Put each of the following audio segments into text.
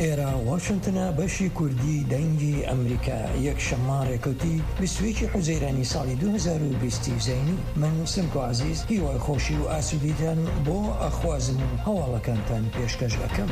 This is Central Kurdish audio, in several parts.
ئێرە واشنتنە بەشی کوردی دەنگی ئەمریکا یەک شەماڕێکوتی 22 حوزەیرانی ساڵی 2020 زەینی من سمکۆ عەزیز هیوای خۆشی و ئاسوودیتان بۆ ئەخوازم و هەواڵەکانتان پێشکەش ئەکەم.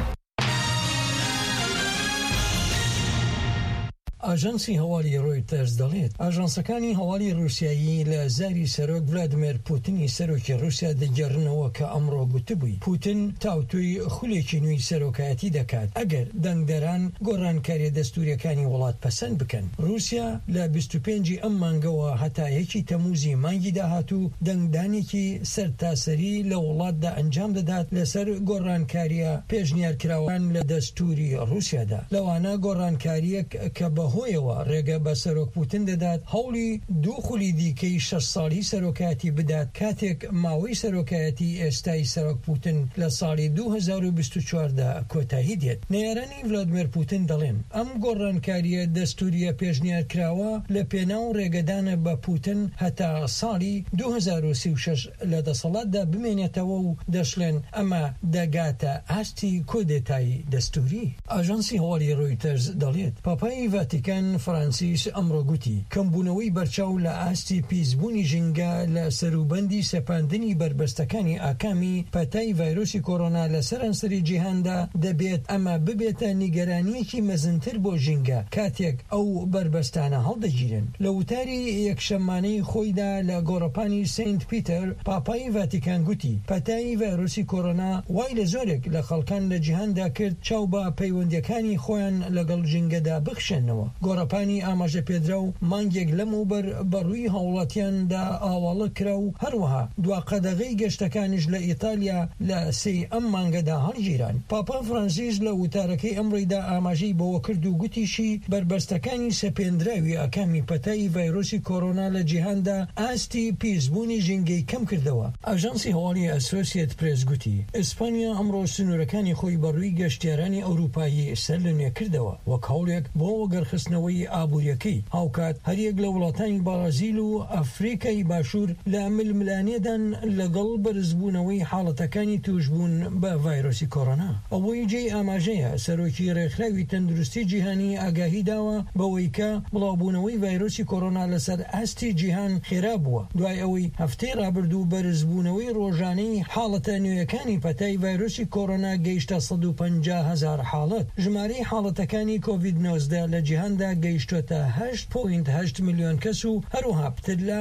ئاژانسی هەواڵی ڕۆیتەرز دەڵێت ئاژانسەکانی هەواڵی رووسیایی لە زاری سەرۆک ڤلادیمیر پوتینی سەرۆکی رووسیا دەگەڕنەوە کە ئەمڕۆ گوتبووی پوتین تاوتوی خولێکی نوێی سەرۆکایەتی دەکات ئەگەر دەنگدەران گۆڕانکاری دەستوریەکانی وڵات پەسەند بکەن. رووسیا لە 25 ئەم مانگەوە هەتا 1 تەموزی مانگی داهاتوو دەنگدانێکی سەرتاسەری لە وڵاتدا ئەنجام دەدات لەسەر گۆڕانکاریە پێشنیارکراوان لە دەستوری رووسیادا. لەوانە گۆڕانکاریەک کە هۆیەوە ڕێگە بە سەرۆک پوتین دەدات هەوڵی دوو خولی دیکەی 6 ساڵی سەرۆکایەتی بدات کاتێک ماوەی سەرۆکایەتی ئێستای سەرۆک پوتین لە ساڵی 2024 کۆتایی دێت. نێرانی ڤلادیمیر پوتین دەڵێن ئەم گۆڕانکاریە دەستوریە پێشنیارکراوە لە پێناو ڕێگەدانە بە پوتین هەتا ساڵی 2036 لە دەسەڵاتدا بمێنێتەوە و دەشڵێن ئەمە دەگاتە ئاستی کۆدێتایی دەستوری. ئاژانسی هەواڵی ڕۆیتەرز دەڵێت پاپای ڤاتیکان فرانسیس ئەمڕۆ گوتی کەمبوونەوەی بەرچاو لە ئاستی پیسبوونی ژینگە لە سەروبەندی سەپاندنی بربەستەکانی ئاکامی پەتای ڤایرۆسی کۆڕۆنا لە سەرانسەری جیهاندا دەبێت ئەمە ببێتە نیگەرانیەکی مەزنتر بۆ ژینگە کاتێک ئەو بربەستانە هەڵدەگیرن. لە وتاری یەکشەمانەی خۆیدا لە گۆڕەپانی سینت پیتەر پاپای ڤاتیکان گوتی پەتای ڤایرۆسی کۆڕۆنا وای لە زۆرێک لە خەڵکان لە جیهاندا کرد چاو بە پەیوەندیەکانی خۆیان لەگەڵ ژینگەدا بخشێنەوە. گۆڕەپانی ئاماژە پێدرا و مانگێک لەموبەر بەڕووی هاوڵاتیاندا ئاواڵە کرا و هەروەها دواقەدەغەی گەشتەکانیش لە ئیتالیا لە 3 ئەم مانگەدا هەڵگیران. پاپا فرانسیس لە وتارەکەی ئەمڕۆیدا ئاماژەی بەوە کرد و گوتیشی بربەستەکانی سەپێنراوی ئاکامی پەتای ڤایرۆسی کۆڕۆنا لە جیهاندا ئاستی پیسبوونی ژینگەی کەم کردەوە. ئاژانسی هەواڵی ئەسۆسیێت پرێس گوتی ئیسپانیا ئەمڕۆ سنوورەکانی خۆی بەڕووی گەشتیارانی ئەوروپایی سەر لە نوێ کردەوە وەک هەوڵێک بۆ وەگەرخستنەوەی ئابوووریەکەی هاوکات هەریەک لە وڵاتانی بارازیل و ئەفریقای باشوور لە ململانێدان لەگەڵ بەرزبوونەوەی حاڵەتەکانی توشبوون بە ڤایرۆسی کۆڕۆنا. ئەوەی جێی ئاماژەیە سەرۆکی ڕێکخراوی تەندروستی جیهانی ئاگاهی داوە بەوەی کە بڵاوبوونەوەی ڤایرۆسی کۆڕۆنا لەسەر ئاستی جیهان خێرا بووە دوای ئەوەی هەفتەی ڕابردوو بەرزبوونەوەی ڕۆژانەی حاڵەتە نوێیەکانی پەتای ڤایرۆسی کۆڕۆنا گەیشتە 150,000 حاڵەت. ژمارەی حاڵەتەکانی کۆڤید 19 لە جیهاندا گەیشتوتە 8.8 میلیۆن کەس و هەروەها پتر لە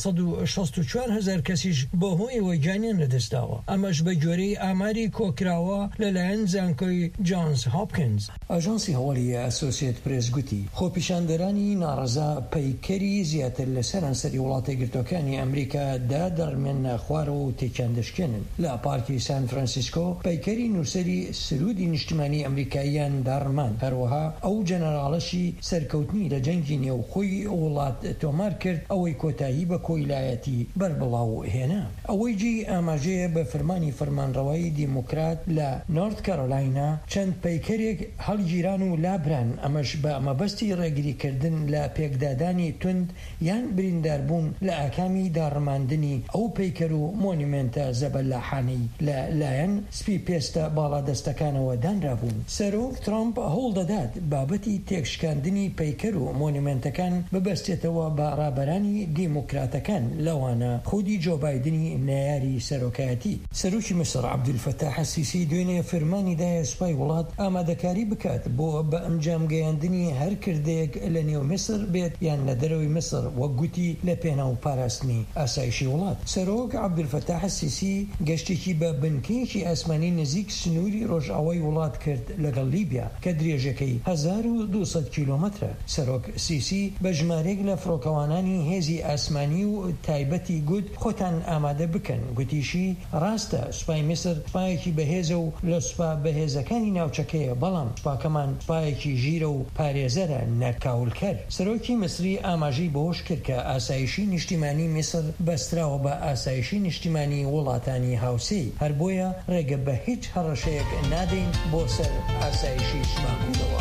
464,000 کەسیش بەهۆیەوەی گیانیان لەدەستداوە. ئەمەش بە گوێرەی ئاماری کۆکراوە لەلایەن زانکۆی جانز هۆپکینز. ئاژانسی هەواڵی ئەسۆسیێت پرێس گوتی خۆپیشاندەرانی ناڕەزا پەیکەری زیاتر لە سەرانسەری وڵاتە گرتوەکانی ئەمریکا دادەڕمێنە خوارەوە و تێکیان دەشکێنن. لە پارکی سان فرانسیسکۆ پەیکەری نووسەری سرودی نیشتیمانی ئەمریکاییان داڕمان هەروەها ئەو جەنەراڵەشی سەرکەوتنی لە جەنگی نێوخۆی وڵات تۆمار کرد ئەوەی کۆتایی بە کۆیلایەتی بەربڵاو هێنا. ئەوەی جی ئاماژەیە بە فەرمانی فەرمانڕەوایی دیموکرات لە نۆرت کارۆلاینا چەند پەیکەرێک هەڵگیران و لابران ئەمەش بە مەبەستی ڕێگریکردن لە پێکدادانی تند یان برینداربوون لە ئاکامی داڕماندنی ئەو پەیکەر و مۆنیمنتە زەبەلاحانەی لە لایەن سپی پێستە باڵادەستەکانەوە دانرابوون. سەرۆک ترامپ هەوڵ دەدات بابەتی تێکشکاندنی پەیکەر و مۆنیمنتەکان ببەستێتەوە بە ڕابەرانی دیموکراتەکان لەوانە خودی جۆ بایدنی نایاری سەرۆکایەتی. سەرۆکی مسر عەبدولفەتاح السیسی دوێنێ فەرمانی دایە سوپای وڵات ئامادەکاری بکات بۆ بە ئەنجامگەیاندنی هەر کردەیەک لە نێو میسر بێت یان لە دەرەوەی مسر وەک گوتی لە پێناو پاراستنی ئاسایشی وڵات. سەرۆک عەبدولفەتاح السیسی گەشتێکی بە بنکەیەکی ئاسمانی نزیک سنووری ڕۆژئاوای وڵات کرد لەگەڵ لیبیا کە درێژەکەی 1200 کیلۆمەترە. سەرۆک سیسی بە ژمارەیەک لە فڕۆکەوانانی هێزی ئاسمانی و تایبەتی گوت خۆتان ئامادە بکەن. گوتیشی ڕاستە سوپای میسر سوپایەکی بەهێزە و لە سوپا بەهێزەکانی ناوچەکەیە بەڵام سوپاکەمان سوپایەکی ژیرە و پارێزەرە نەکاولکەر. سەرۆکی میسری ئاماژەی بەوەش کرد کە ئاسایشی نیشتیمانی میسر بەستراوە بە ئاسایشی نیشتیمانی وڵاتانی هاوسەی هەر بۆیە ڕێگە بە هیچ هەڕەشەیەک نادەین بۆ سەر ئاسایشی سماکوودەوە.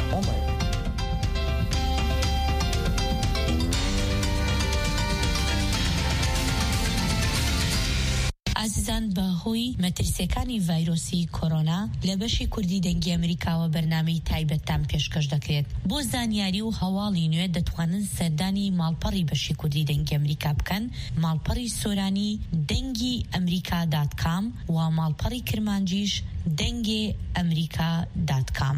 ئازیزان بەهۆی مەترسیەکانی ڤایرۆسی کۆرۆنا لە بەشی کوردی دەنگی ئەمریکاوە بەرنامەی تایبەتتان پێشکەش دەکرێت. بۆ زانیاری و هەواڵی نوێ دەتوانن سەردانی ماڵپەڕی بەشی کوردی دەنگی ئەمریکا بکەن، ماڵپەڕی سۆرانی دەنگی ئەمریکا.com و ماڵپەڕی کرمانجیش دەنگی ئەمریکا.com.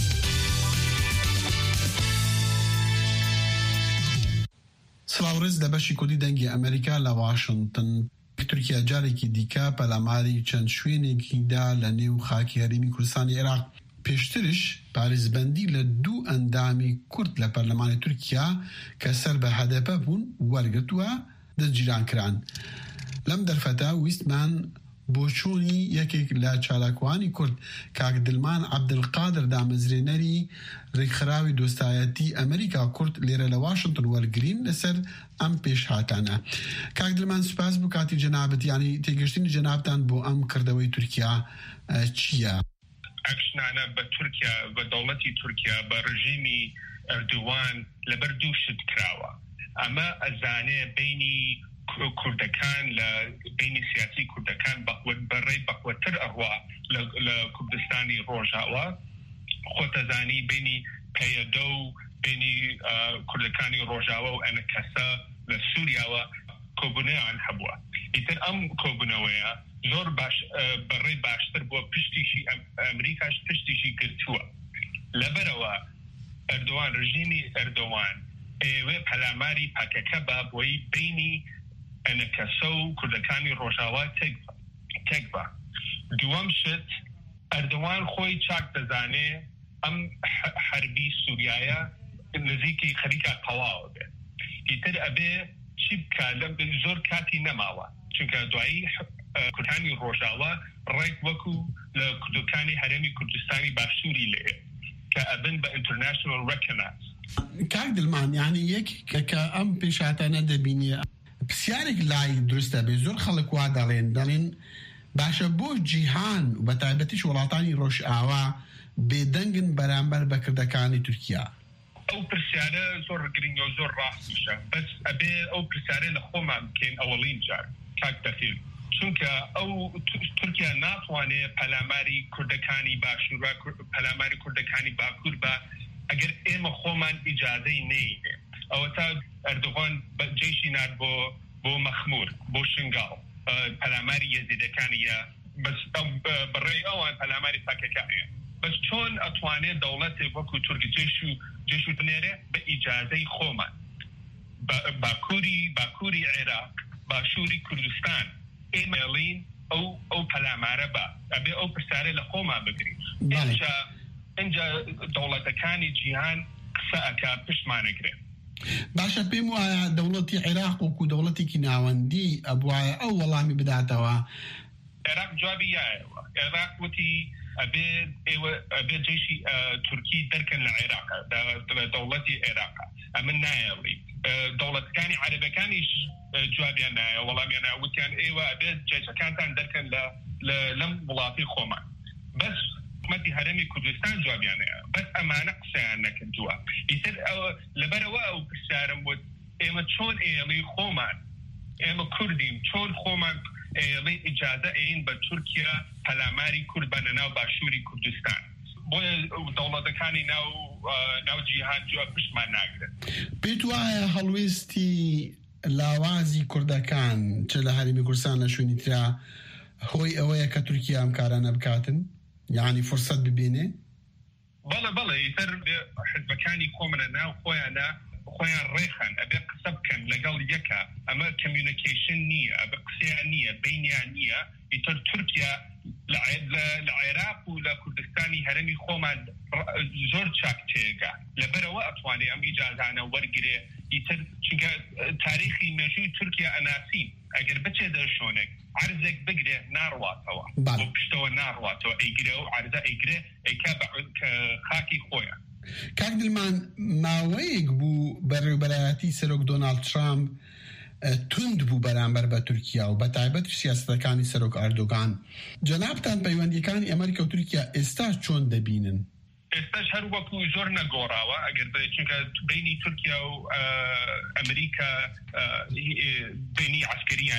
سڵاوڕێز لە بەشی کوردی دەنگی ئەمریکا لە واشنگتن. تورکیا جارێکی دیکە پەلاماری چەند شوێنێکیدا لە نێو خاکی هەرێمی کوردستانی عێراق. پێشترش پارێزبەندی لە 2 ئەندامی کورد لە پەرلەمانی تورکیا کە سەر بە هەدەپە بوون وەرگرتووە دەستگیران کران. لەم دەرفەتە ویستمان بۆ چۆنی یەکێک لە چالاکوانی کورد کاک دلمان عەبدولقادر دامەزرێنەری ڕێکخراوی دۆستایەتی ئەمریکا کورد لێرە لە واشنگتن وەرگرین لەسەر ئەم پێشهاتانە. کاک دلمان سوپاس بوو کاتی جەنابەت، یعنی تێگەشتنی جەنابتان بۆ ئەم کردەوەی تورکیا چییە؟ ئەکشنانە بە تورکیا، بە دەوڵەتی تورکیا، بە ڕژیمی ئەردوان لەبەر دوو شت کراوە. ئەمە ئەزانێ بینی کوردەکان لە بینی سیاسی کوردەکان بەڕێی بەخوتر ئەڕوا لە کوردستانی ڕۆژاوە، خۆتەزانی بینی پەیەدە و بینی کوردەکانی ڕۆژاوە و ئەنە کەسە لە سووریاوە کۆبوونەیان هەبووە. ئیتر ئەم کۆبوونەوەیە زۆر باش بەڕێی باشتر بووە، پشتیشی ئەمریکاش پشتیشی گرتووە. لەبەرەوە ئەردوان، ڕژیمی ئەردوان ئێوێ پەلاماری پاکەکە بە بۆی بینی ئەنە کەسە و کوردەکانی ڕۆژاوا تێک بە. دووەم شت، ئەردوان خۆی چاک دەزانێ ئەم حەربی سووریایە نزیکی خەریکە تەواوە بێ. ئیتر ئەبێ چی بکە؟ زۆر کاتی نەماوە، چونکە دوایی کوردانی ڕۆژاوا ڕێک وەکو لە کوردەکانی هەرێمی کوردستانی باشووری لێ کە ئەبن بە ئینتەرناشنال ڕێکەناس. کاک دلمان، یعنی یەک کە ئەم پێشهاتانە دەبینی پرسیارێک لای دروستە بێ. زۆر خەڵک وا دەڵێن باشە بۆ جیهان و بە تایبەتیش وڵاتانی ڕۆژئاوا بێدەنگن بەرامبەر بە کردەکانی تورکیا؟ ئەو پرسیارە زۆر گرنگە و زۆر ڕاستیشە، بەس ئەبێ ئەو پرسیارە لە خۆمان بکەین ئەوەڵین جار کاک دەخیل، چونکە ئەو تورکیا ناتوانێت پەلاماری کوردەکانی باشوور، پەلاماری کوردەکانی باکوور بە ئەگەر ئێمە خۆمان ئیجازەی نەیدێ. ئەوە تا ئەردوغان جێشی نار بۆ مەخمور، بۆ شنگاڵ، پەلاماری یەزیدەکانیە، بەس بەڕێی ئەوان پەلاماری پاکەکانیە. بەس چۆن ئەتوانێت دەوڵەتێک وەکو تورک جێش و بنێرێ بە ئیجازەی خۆمان؟ باکووری عێراق، باشووری کوردستان، ئێمەڵین ئەو پەلامارە بە ئەبێ ئەو پرسیارە لە خۆمان بگرین. اینجا دەوڵەتەکانی جیهان قسە ئەکا پشتمانەگرێن. باشە، پێم وایە دەوڵەتی عێراق وەکو دەوڵەتێکی ناوەندی ئەبوایە ئەو وەڵامی بداتەوە. عێراق جوابی یایەوە. عێراق وتی ئەبێ جێشی تورکی دەرکەن لە عێراقا، لە دەوڵەتی عێراقا. ئەمە نایەڵی. دەوڵەتەکانی عەرەبەکانیش جوابیان نایە، وەڵامیان وتیان ئێوە ئەبێ جێشەکانتان دەرکەن لەم وڵاتی خۆمان. بەس حکومەتی هەرێمی کوردستان جوابیانەیە، بەس ئەمانە قسەیان نەکردووە. ئیتر لەبەرەوە ئەو پرسیارم وت ئێمە چۆن ئێڵی خۆمان، ئێمە کوردیم، چۆن خۆمان ئێڵی ئیجازە ئەین بە تورکیا پەلاماری کورد بەنە ناو باشووری کوردستان؟ بۆیە دەوڵەتەکانی ناو جیهان جواب پشتمان ناگرن. پێت وایە هەڵوێستی لاوازی کوردەکان چ لە هەرێمی کوردستان لە شوێنی ترا هۆی ئەوەیە کە تورکیا ئەم کارانە بکاتن؟ یعنی فرصت ببینێ؟ بەڵێ ئیتر حزبەکانی کۆمەلە ناو خۆیان ڕێخان، ئەبێ قسە بکەن لەگەڵ یەکە. ئەمە کمیونیکیشن نییە، ئەبێ قسەیان نییە، بینیان نییە. ئیتر تورکیا لە عێراق و لە کوردستانی هەرێمی خۆمان زۆر چاک تێگا، لەبەرەوە ئەتوانێ ئەم ئیجازانە وەرگرێ. ئیتر چونکە تاریخی مێژووی تورکیا ئەناسین، ئەگەر بچێ دەرشۆنێک عرزێک بگرێ ناڕواتەوە، بۆ پشتەوە ناڕواتەوە، ئەیگرێ و عرزە ئەیگرێ ئەیکا بە خاکی خۆیان. کاک دلمان، ماوەیەک بوو بەڕێوەبەرایەتی سەرۆک دۆناڵد ترامپ تند بوو بەرامبەر بە تورکیا و بە تایبەت سیاسەتەکانی سەرۆک ئەردۆغان. جەنابتان پەیوەندیەکانی ئەمریکا و تورکیا ئێستا چۆن دەبینن؟ ئێستاش هەر وەکو زۆر نەگۆڕاوە، ئەگەر چونکە بینی تورکیا و ئەمریکا بینی عسکەریان